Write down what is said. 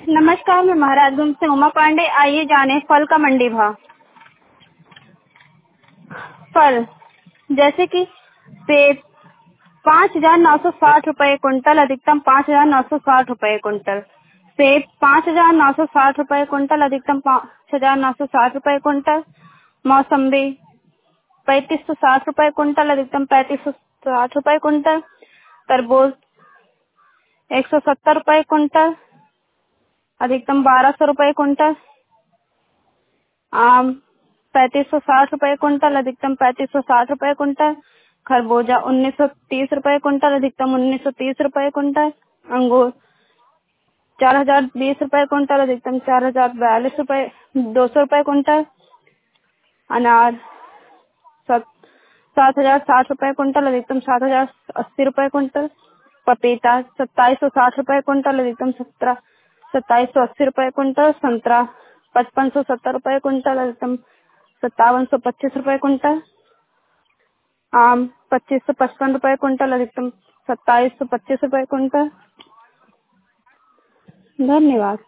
नमस्कार, मैं महाराजगंज से उमा पांडे। आइए जाने फल का मंडी भाव। फल जैसे कि सेब 5,960 रुपए कुंटल, अधिकतम 5,960 रुपए कुंटल। सेब 5,960 रुपए कुंटल, अधिकतम 5,960 रुपए कुंटल। मौसम्बी 3,560 रुपए कुंटल, अधिकतम 3,560 रुपए कुंटल। तरबूज 170 रुपए कुंटल, अधिकतम 1,200 रुपए कुंटल। आम 3,560 रुपए कुंटल, अधिकतम 3,560 रुपए कुंटल। खरबूजा 1,930 रुपए कुंटल, अधिकतम 1,930 रुपए कुंटल। अंगूर 4,020 रुपए कुंटल, अधिकतम 4,042 रुपए 200 रुपए कुंटल। अनार 7,060 रुपए कुंटल, अधिकतम 7,080 रुपए कुंटल। पपीता 2,760 रुपए कुंटल, अधिकतम 2,780 रुपए कुंटल। संतरा 5,570 रुपए कुंटल, अधिकतम 5,725 रुपए कुंटल। आम 2,555 रुपए कुंटल, अधिकतम 2,725 रुपए कुंटल। धन्यवाद।